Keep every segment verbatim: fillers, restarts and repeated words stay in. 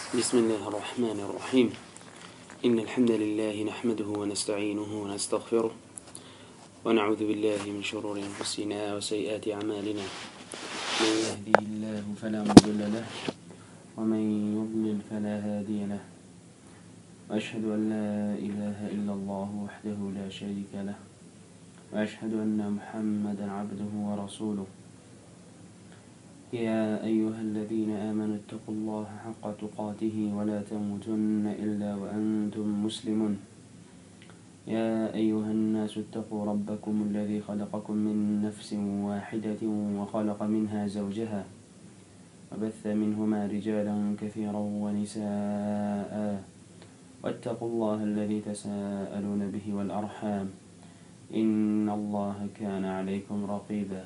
بسم الله الرحمن الرحيم. إن الحمد لله نحمده ونستعينه ونستغفره ونعوذ بالله من شرور أنفسنا وسيئات أعمالنا. من يهدي الله فلا مضل له ومن يضلل فلا هادي له، وأشهد أن لا إله إلا الله وحده لا شريك له، وأشهد أن محمدا عبده ورسوله. يا أيها الذين آمنوا اتقوا الله حق تقاته ولا تموتن إلا وأنتم مسلمون. يا أيها الناس اتقوا ربكم الذي خلقكم من نفس واحدة وخلق منها زوجها وبث منهما رجالا كثيرا ونساء، واتقوا الله الذي تساءلون به والأرحام إن الله كان عليكم رقيبا.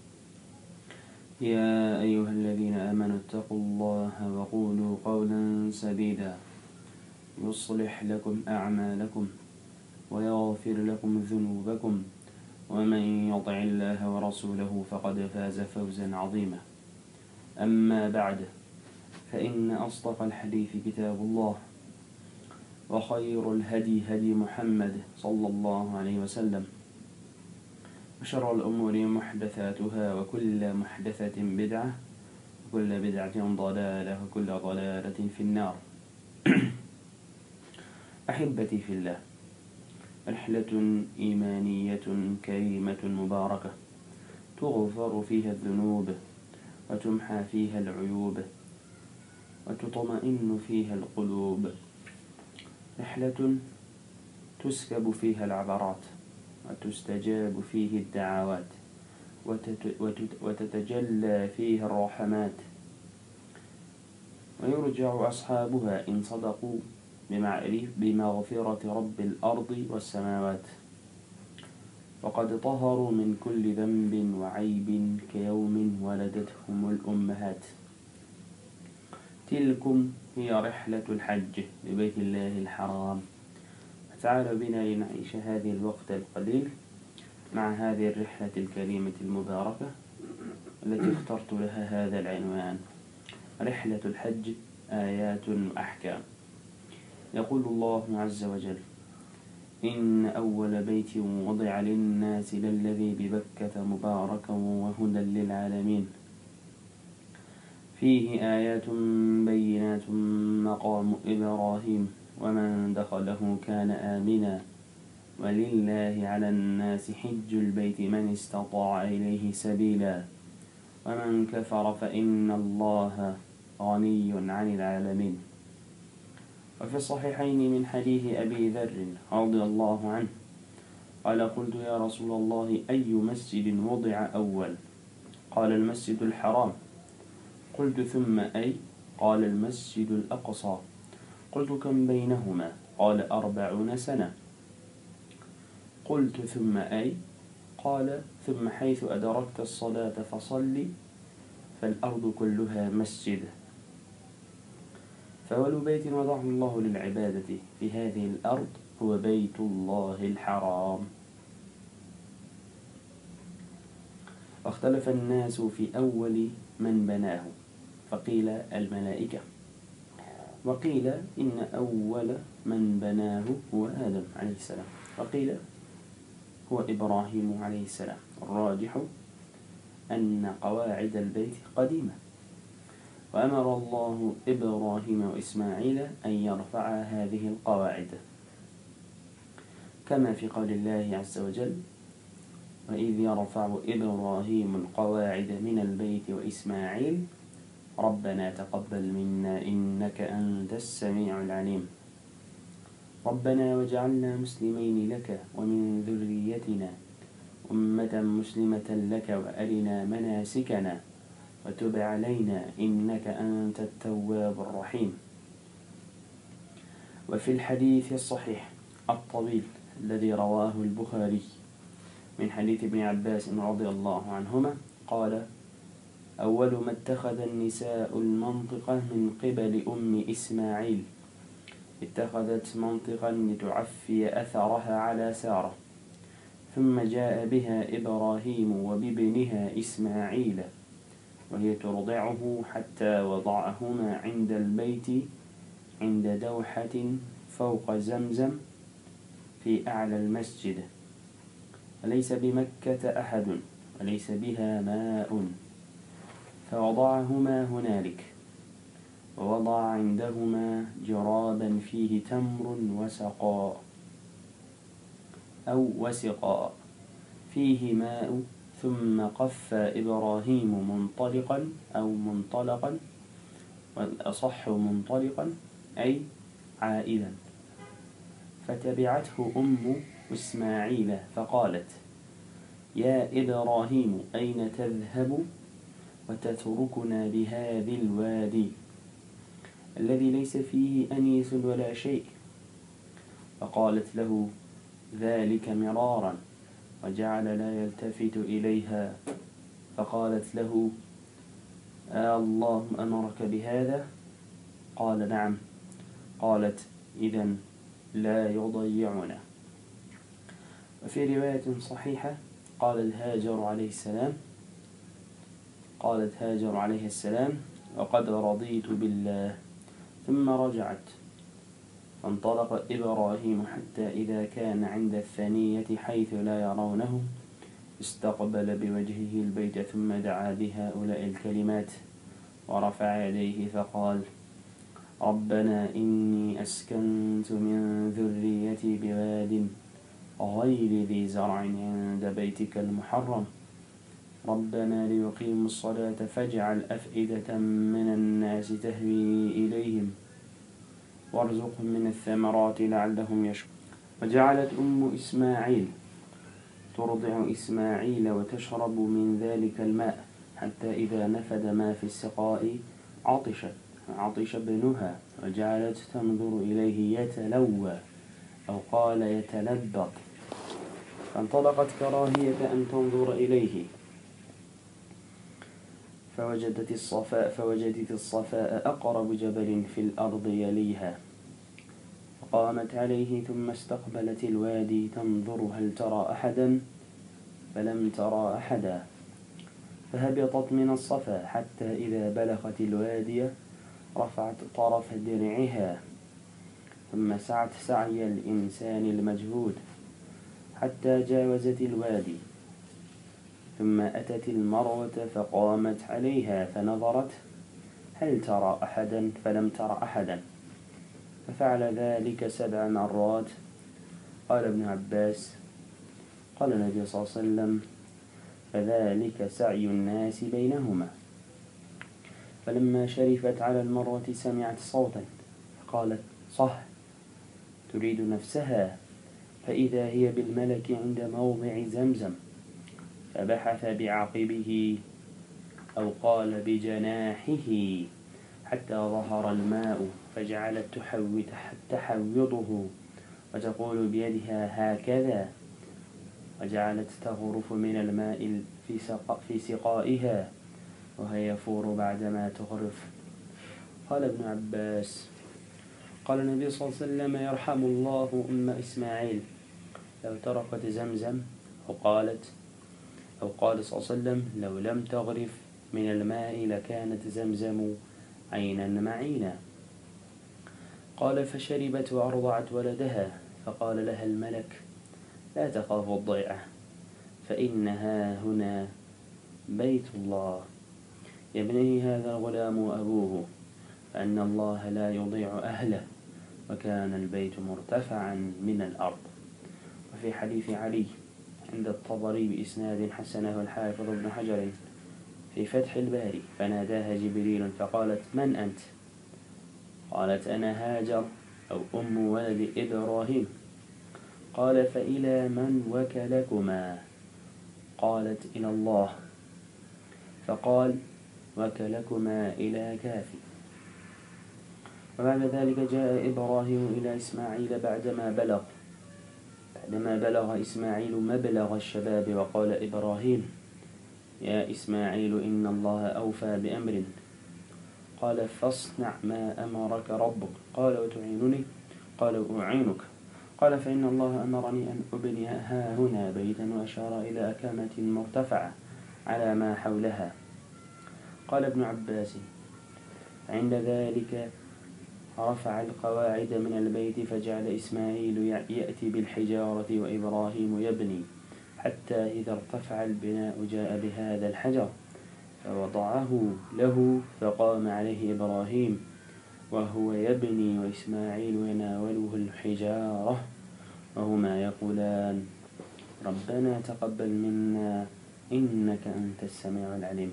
يا أيها الذين آمنوا اتقوا الله وقولوا قولا سديدا يصلح لكم أعمالكم ويغفر لكم ذنوبكم، ومن يطع الله ورسوله فقد فاز فوزا عظيما. أما بعد، فإن أصدق الحديث كتاب الله، وخير الهدي هدي محمد صلى الله عليه وسلم، وشر الأمور محدثاتها، وكل محدثة بدعة، وكل بدعة ضلالة، وكل ضلالة في النار. أحبتي في الله، رحلة إيمانية كريمة مباركة تغفر فيها الذنوب وتمحى فيها العيوب وتطمئن فيها القلوب، رحلة تسكب فيها العبرات وتستجاب فيه الدعوات وتتجلى فيها الرحمات، ويرجع أصحابها إن صدقوا بمغفرة رب الأرض والسماوات، وقد طهروا من كل ذنب وعيب كيوم ولدتهم الأمهات. تلكم هي رحلة الحج لبيت الله الحرام. تعالوا بنا لنعيش هذه الوقت القليل مع هذه الرحلة الكريمة المباركة التي اخترت لها هذا العنوان: رحلة الحج آيات وأحكام. يقول الله عز وجل: إن أول بيت وضع للناس للذي ببكة مباركا وهدى للعالمين، فيه آيات بينات مقام إبراهيم ومن دخله كان آمنا، ولله على الناس حج البيت من استطاع إليه سبيلا، ومن كفر فإن الله غني عن العالمين. وفي الصحيحين من حديث أبي ذر رضي الله عنه قال: قلت يا رسول الله، أي مسجد وضع أول؟ قال: المسجد الحرام. قلت: ثم أي؟ قال: المسجد الأقصى. قلت: كم بينهما؟ قال: أربعون سنة. قلت: ثم أي؟ قال: ثم حيث أدركت الصلاة فصل، فالأرض كلها مسجد. فأول بيت وضعه الله للعبادة في هذه الأرض هو بيت الله الحرام. واختلف الناس في أول من بناه، فقيل الملائكة، وقيل إن أول من بناه هو آدم عليه السلام، وقيل هو إبراهيم عليه السلام. الراجح أن قواعد البيت قديمة، وأمر الله إبراهيم وإسماعيل أن يرفعا هذه القواعد، كما في قول الله عز وجل: وإذ يرفع إبراهيم القواعد من البيت وإسماعيل ربنا تقبل منا إنك أنت السميع العليم، ربنا وجعلنا مسلمين لك ومن ذريتنا أمة مسلمة لك وأرنا مناسكنا وتب علينا إنك أنت التواب الرحيم. وفي الحديث الصحيح الطويل الذي رواه البخاري من حديث ابن عباس رضي الله عنهما قال: أول ما اتخذ النساء المنطقة من قبل أم إسماعيل، اتخذت منطقا لتعفي أثرها على سارة، ثم جاء بها إبراهيم وبابنها إسماعيل وهي ترضعه حتى وضعهما عند البيت عند دوحة فوق زمزم في أعلى المسجد، وليس بمكة أحد وليس بها ماء، فوضعهما هنالك، ووضع عندهما جرابا فيه تمر وسقاء أو وسقاء فيه ماء، ثم قف إبراهيم منطلقا أو منطلقا، والأصح منطلقا أي عائدا، فتبعته أم إسماعيل فقالت: يا إبراهيم أين تذهب وتتركنا بهذا الوادي الذي ليس فيه أنيس ولا شيء؟ فقالت له ذلك مرارا، وجعل لا يلتفت إليها، فقالت له: آه الله أمرك بهذا؟ قال: نعم. قالت: إذن لا يضيعنا. وفي رواية صحيحة قال الهاجر عليه السلام قالت هاجر عليه السلام: وقد رضيت بالله. ثم رجعت، فانطلق إبراهيم حتى إذا كان عند الثانية حيث لا يرونه استقبل بوجهه البيت، ثم دعا بهؤلاء الكلمات ورفع يديه فقال: ربنا إني أسكنت من ذريتي بواد غير ذي زرع عند بيتك المحرم، ربنا ليقيموا الصلاة فاجعل أفئدة من الناس تهوي إليهم وارزقهم من الثمرات لعلهم يشكرون. وجعلت أم إسماعيل ترضع إسماعيل وتشرب من ذلك الماء، حتى إذا نفد ما في السقاء عطشت عطش ابنها، وجعلت تنظر إليه يتلوى أو قال يتلبط، فانطلقت كراهية أن تنظر إليه، فوجدت الصفاء فوجدت الصفاء أقرب جبل في الأرض يليها، فقامت عليه ثم استقبلت الوادي تنظر هل ترى أحدا، فلم ترى أحدا، فهبطت من الصفا حتى إذا بلغت الوادي رفعت طرف درعها، ثم سعت سعي الإنسان المجهود حتى جاوزت الوادي، ثم أتت المروة فقامت عليها فنظرت هل ترى أحدا، فلم تر أحدا، ففعل ذلك سبع مرات. قال ابن عباس: قال النبي صلى الله عليه وسلم: فذلك سعي الناس بينهما. فلما شرفت على المروة سمعت صوتا فقالت: صح، تريد نفسها، فإذا هي بالملك عند موضع زمزم، فبحث بعقبه أو قال بجناحه حتى ظهر الماء، فجعلت تحوطه وتقول بيدها هكذا، وجعلت تغرف من الماء في سقائها وهي يفور بعدما تغرف. قال ابن عباس: قال النبي صلى الله عليه وسلم: يرحم الله أم إسماعيل لو تركت زمزم، أو قالت أو قال صلى الله عليه وسلم: لو لم تغرف من الماء لكانت زمزم عينا معينا. قال: فشربت وأرضعت ولدها، فقال لها الملك: لا تخاف الضيعة، فإنها هنا بيت الله، يبنيه هذا الغلام وأبوه، فأن الله لا يضيع أهله، وكان البيت مرتفعا من الأرض. وفي حديث علي عند الطبري بإسناد حسنه الحافظ ابن حجر في فتح الباري: فناداها جبريل فقالت: من أنت؟ قالت: أنا هاجر أو أم ولد إبراهيم. قال: فإلى من وكلكما؟ قالت: إلى الله. فقال: وكلكما إلى كافي. وبعد ذلك جاء إبراهيم إلى إسماعيل بعدما بلغ بعدما بلغ إسماعيل مبلغ الشباب، وقال إبراهيم: يا إسماعيل إن الله أوفى بأمر. قال: فاصنع ما أمرك ربك. قال: وتعينني؟ قال: أعينك. قال: فإن الله أمرني أن أبني ها هنا بيتا، وأشار إلى أكامة مرتفعة على ما حولها. قال ابن عباس: عند ذلك رفع القواعد من البيت فجعل إسماعيل يأتي بالحجارة وإبراهيم يبني، حتى إذا ارتفع البناء جاء بهذا الحجر فوضعه له فقام عليه إبراهيم وهو يبني وإسماعيل يناوله الحجارة وهما يقولان ربنا تقبل منا إنك أنت السميع العليم.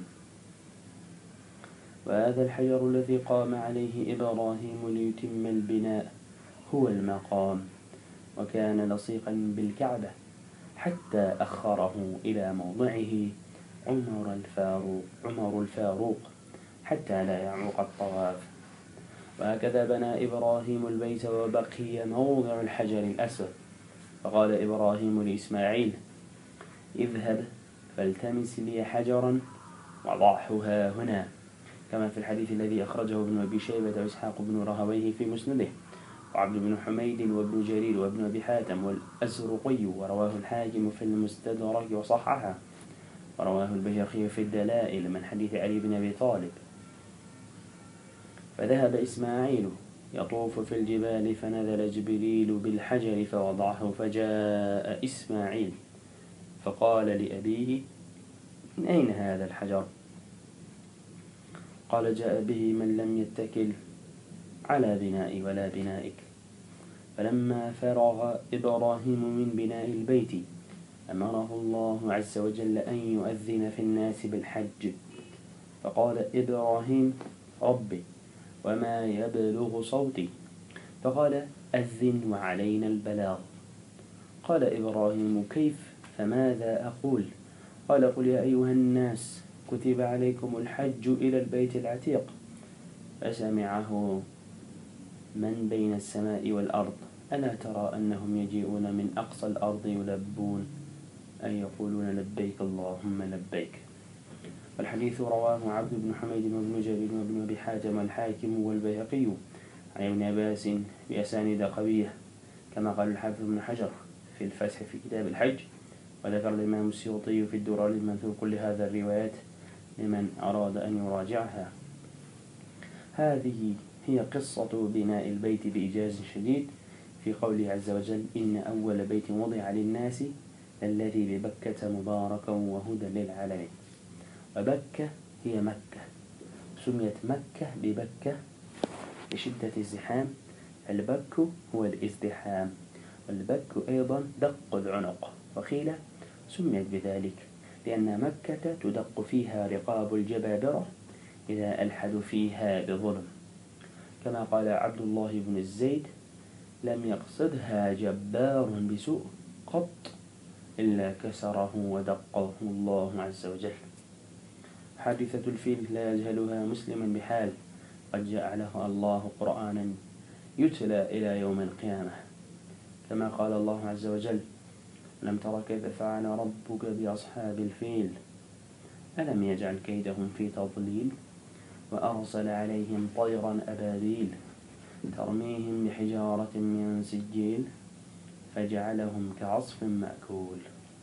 وهذا الحجر الذي قام عليه إبراهيم ليتم البناء هو المقام، وكان لصيقا بالكعبة حتى أخره إلى موضعه عمر الفاروق, عمر الفاروق حتى لا يعوق الطواف. وهكذا بنى إبراهيم البيت وبقي موضع الحجر الأسود، فقال إبراهيم لإسماعيل اذهب فالتمس لي حجرا وضعه هنا، كما في الحديث الذي أخرجه ابن أبي شيبة وإسحاق بن راهويه في مسنده، وعبد بن حميد وابن جرير وابن أبي حاتم والأزرقي، ورواه الحاكم في المستدرك وصححه، ورواه البيهقي في الدلائل من حديث علي بن أبي طالب. فذهب إسماعيل يطوف في الجبال فنزل جبريل بالحجر فوضعه، فجاء إسماعيل فقال لأبيه من أين هذا الحجر؟ قال جاء به من لم يتكل على بنائي ولا بنائك. فلما فرغ إبراهيم من بناء البيت أمره الله عز وجل أن يؤذن في الناس بالحج، فقال إبراهيم ربي وما يبلغ صوتي؟ فقال أذن وعلينا البلاغ. قال إبراهيم كيف فماذا أقول؟ قال قل يا أيها الناس كتب عليكم الحج إلى البيت العتيق. فسمعه من بين السماء والأرض ألا ترى أنهم يجيئون من أقصى الأرض يلبون أي يقولون لبيك اللهم لبيك. والحديث رواه عبد بن حميد وابن جرير وابن أبي حاتم والحاكم والبيهقي عن ابن عباس بأسانيد قوية، كما قال الحافظ بن حجر في الفتح في كتاب الحج، وذكر الإمام السيوطي في الدرر المنثور كل هذا الروايات لمن أراد أن يراجعها. هذه هي قصة بناء البيت بإيجاز شديد في قوله عز وجل إن أول بيت وضع للناس الذي ببكة مباركا وهدى للعالمين. وبكة هي مكة، سميت مكة ببكة لشدة الزحام، البك هو الازدحام، والبك أيضا دق العنق، وقيل سميت بذلك لأن مكة تدق فيها رقاب الجبابرة إذا ألحدوا فيها بظلم، كما قال عبد الله بن الزيد لم يقصدها جبار بسوء قط إلا كسره ودقه الله عز وجل. حادثة الفيل لا يجهلها مسلم بحال، قد جعلها الله قرآنا يتلى إلى يوم القيامة، كما قال الله عز وجل لم تر كيف فعل ربك بأصحاب الفيل ألم يجعل كيدهم في تضليل وأرسل عليهم طيرا أبابيل ترميهم بحجارة من سجيل فجعلهم كعصف مأكول.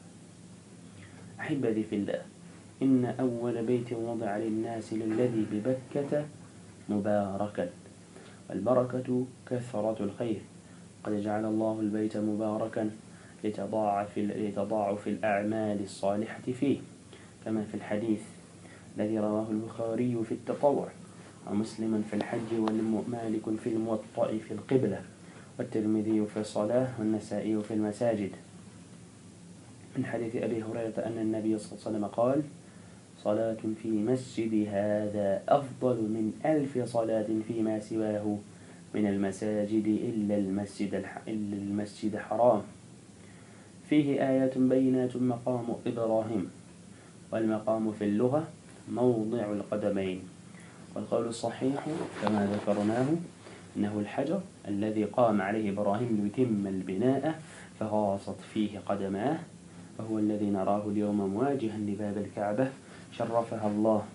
أحبتي في الله، إن أول بيت وضع للناس للذي ببكة مباركا، والبركة كثرة الخير، قد جعل الله البيت مباركا لتضاعف لتضاعف الأعمال الصالحة فيه، كما في الحديث الذي رواه البخاري في التطوع، ومسلم في الحج، ومالك في الموطأ في القبلة، والترمذي في الصلاة، والنسائي في المساجد، من حديث أبي هريرة أن النبي صلى الله عليه وسلم قال صلاة في مسجد هذا أفضل من ألف صلاة فيما سواه من المساجد إلا المسجد, الح... إلا المسجد حرام، فيه آيات بينات مقام إبراهيم، والمقام في اللغة موضع القدمين، والقول الصحيح كما ذكرناه أنه الحجر الذي قام عليه إبراهيم ليتم البناء فغاصت فيه قدماه، وهو الذي نراه اليوم مواجها لباب الكعبة شرفها الله.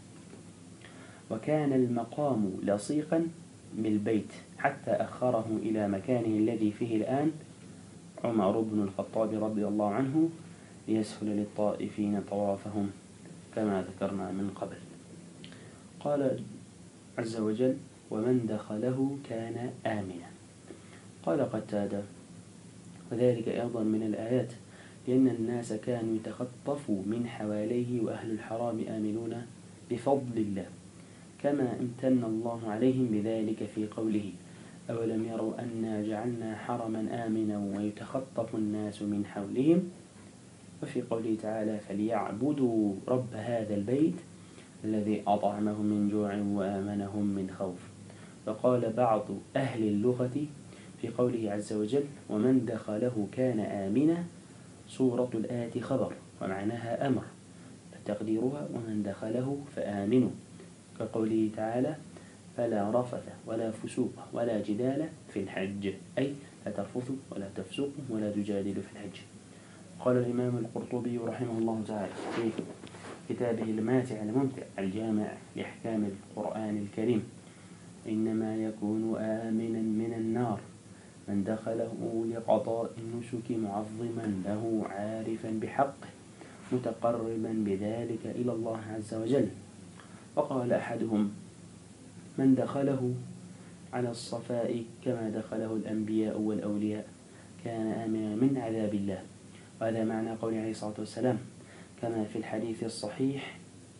وكان المقام لصيقا بالبيت حتى أخره إلى مكانه الذي فيه الآن عمر بن الخطاب رضي الله عنه ليسهل للطائفين طوافهم، كما ذكرنا من قبل. قال عز وجل ومن دخله كان آمنا. قال قتادة: وذلك أيضا من الآيات، لأن الناس كانوا يتخطفوا من حواليه وأهل الحرام آمنون بفضل الله، كما امتن الله عليهم بذلك في قوله: أولم يروا أنا جعلنا حرما آمنا ويتخطف الناس من حولهم، وفي قوله تعالى: فليعبدوا رب هذا البيت الذي أطعمهم من جوع وآمنهم من خوف. وقال بعض أهل اللغة في قوله عز وجل: ومن دخله كان آمنا، صورة الآية خبر ومعناها أمر، فتقديرها: ومن دخله فآمنوا، كقوله تعالى: فلا رفث ولا فسوق ولا جدال في الحج، أي لا ترفثوا ولا تفسقوا ولا تجادلوا في الحج. قال الإمام القرطبي رحمه الله تعالى في كتابه الماتع الممتع الجامع لأحكام القرآن الكريم: إنما يكون آمنا من النار من دخله لقضاء النسك معظما له عارفا بحقه متقربا بذلك إلى الله عز وجل. وقال أحدهم: من دخله على الصفاء كما دخله الأنبياء والأولياء كان آمنا من عذاب الله. وهذا معنى قوله عليه الصلاة والسلام كما في الحديث الصحيح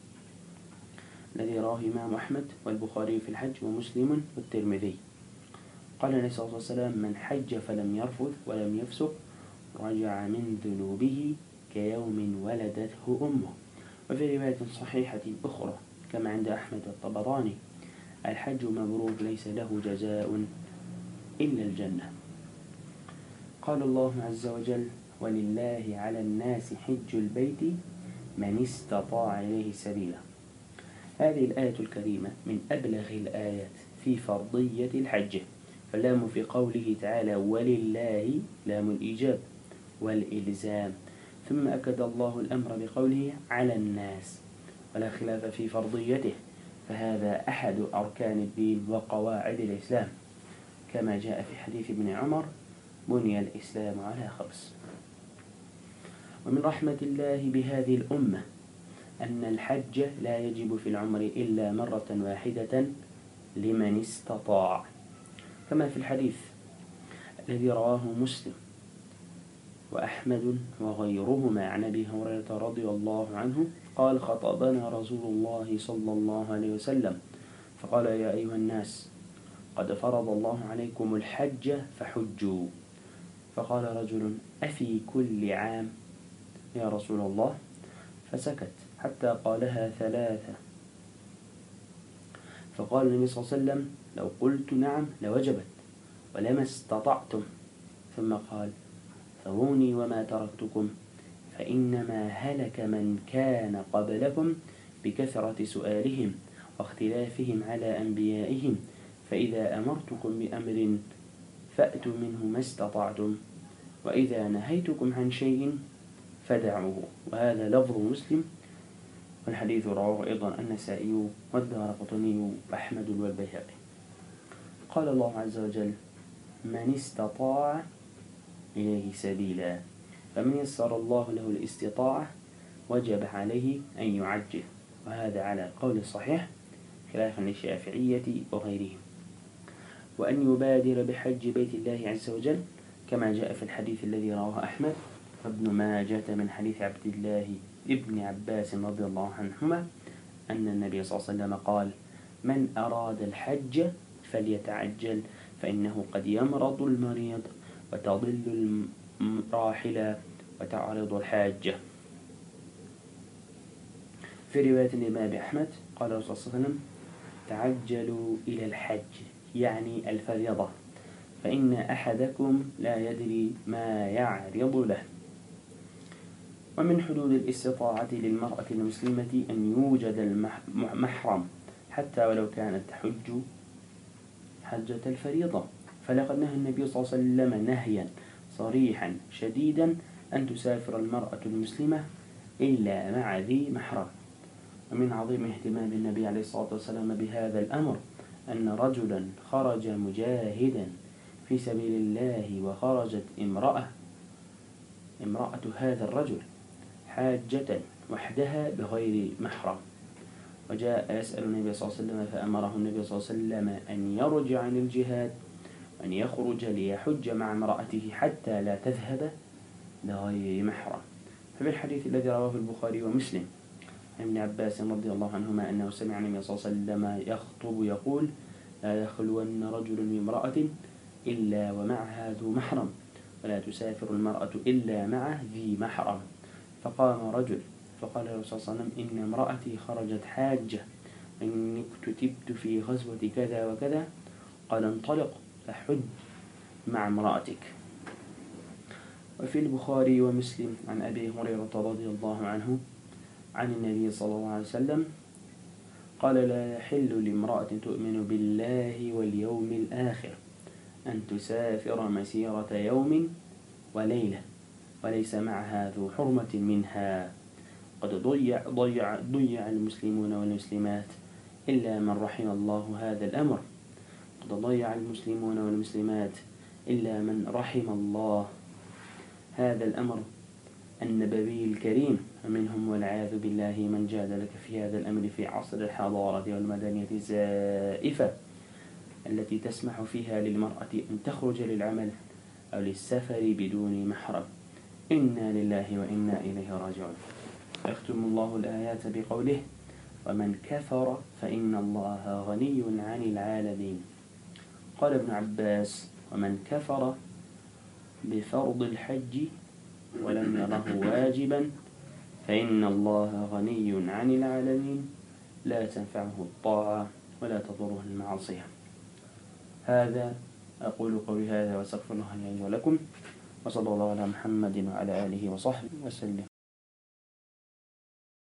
الذي رواه الإمام أحمد والبخاري في الحج ومسلم والترمذي. قال عليه الصلاة والسلام: من حج فلم يرفث ولم يفسق رجع من ذنوبه كيوم ولدته أمه. وفي رواية صحيحة أخرى كما عند أحمد والطبراني: الحج مبرور ليس له جزاء إلا الجنة. قال الله عز وجل: ولله على الناس حج البيت من استطاع إليه سبيلا. هذه الآية الكريمة من أبلغ الآيات في فرضية الحج، فاللام في قوله تعالى ولله لام الإيجاب والإلزام، ثم أكد الله الأمر بقوله على الناس، ولا خلاف في فرضيته، فهذا أحد أركان الدين وقواعد الإسلام، كما جاء في حديث ابن عمر: بني الإسلام على خمس. ومن رحمة الله بهذه الأمة أن الحج لا يجب في العمر إلا مرة واحدة لمن استطاع، كما في الحديث الذي رواه مسلم وأحمد وغيرهما عن أبي هريرة رضي الله عنه قال: خطبنا رسول الله صلى الله عليه وسلم فقال: يا أيها الناس قد فرض الله عليكم الحج فحجوا. فقال رجل: أفي كل عام يا رسول الله؟ فسكت حتى قالها ثلاثة. فقال النبي صلى الله عليه وسلم: لو قلت نعم لوجبت ولما استطعتم. ثم قال: ذروني وما تركتكم، فإنما هلك من كان قبلكم بكثرة سؤالهم واختلافهم على أنبيائهم، فإذا أمرتكم بأمر فأتوا منه ما استطعتم، وإذا نهيتكم عن شيء فدعوه. وهذا لفظ مسلم، والحديث رواه أيضا النسائي والدارقطني وأحمد والبيهقي. قال الله عز وجل: من استطاع إليه سبيلا، فمن يسر الله له الاستطاعة وجب عليه أن يعجل، وهذا على القول الصحيح خلافا للشافعية وغيرهم، وأن يبادر بحج بيت الله عز وجل، كما جاء في الحديث الذي رواه أحمد وابن ماجة من حديث عبد الله ابن عباس رضي الله عنهما أن النبي صلى الله عليه وسلم قال: من أراد الحج فليتعجل، فإنه قد يمرض المريض وتضل الراحلة وتعرض الحاجة. في رواية الإمام أحمد قال الرسول صلى الله عليه وسلم: تعجلوا إلى الحج، يعني الفريضة، فإن أحدكم لا يدري ما يعرض له. ومن حدود الاستطاعة للمرأة المسلمة أن يوجد المحرم حتى ولو كانت تحج حجة الفريضة، فلقد نهى النبي صلى الله عليه وسلم نهيا صريحا شديدا أن تسافر المرأة المسلمة إلا مع ذي محرم. ومن عظيم اهتمام النبي عليه الصلاة والسلام بهذا الأمر أن رجلا خرج مجاهدا في سبيل الله، وخرجت امرأة امرأة هذا الرجل حاجة وحدها بغير محرم، وجاء يسأل النبي صلى الله عليه وسلم فأمره النبي صلى الله عليه وسلم أن يرجع عن الجهاد وأن يخرج ليحج مع امرأته حتى لا تذهب لغير محرم. ففي الحديث الذي رواه البخاري ومسلم عن ابن عباس رضي الله عنهما أنه سمع النبي صلى الله عليه وسلم يخطب يقول: لا يخلون رجل بامرأة إلا ومعها ذو محرم، ولا تسافر المرأة إلا مع ذي محرم. فقام رجل فقال الرسول صلى الله عليه وسلم: إن امرأتي خرجت حاجة وإني اكتتبت في غزوة كذا وكذا. قال: انطلق فحج مع امرأتك. وفي البخاري ومسلم عن أبي هريرة رضي الله عنه عن النبي صلى الله عليه وسلم قال: لا يحل لامرأة تؤمن بالله واليوم الآخر أن تسافر مسيرة يوم وليلة وليس معها ذو حرمة منها. قد ضيع, ضيع, ضيع المسلمون والمسلمات إلا من رحم الله هذا الأمر. قد ضيع المسلمون والمسلمات إلا من رحم الله هذا الأمر النبوي الكريم، ومنهم والعياذ بالله من جادلك في هذا الأمر في عصر الحضارة والمدنية الزائفة التي تسمح فيها للمرأة أن تخرج للعمل أو للسفر بدون محرم. إنا لله وإنا إليه راجعون. يختم الله الآيات بقوله: ومن كفر فإن الله غني عن العالمين. قال ابن عباس: ومن كفر بفرض الحج ولم يره واجبا فإن الله غني عن العالمين لا تنفعه الطاعة ولا تضره المعصية. هذا أقول قولي هذا وأستغفر الله لي ولكم، وصلى الله على محمد وعلى آله وصحبه وسلم.